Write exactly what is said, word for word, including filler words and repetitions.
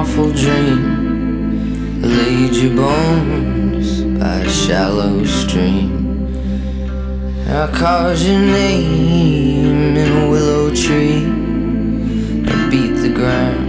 awful dream. I laid your bones by a shallow stream. I carved your name in a willow tree. I beat the ground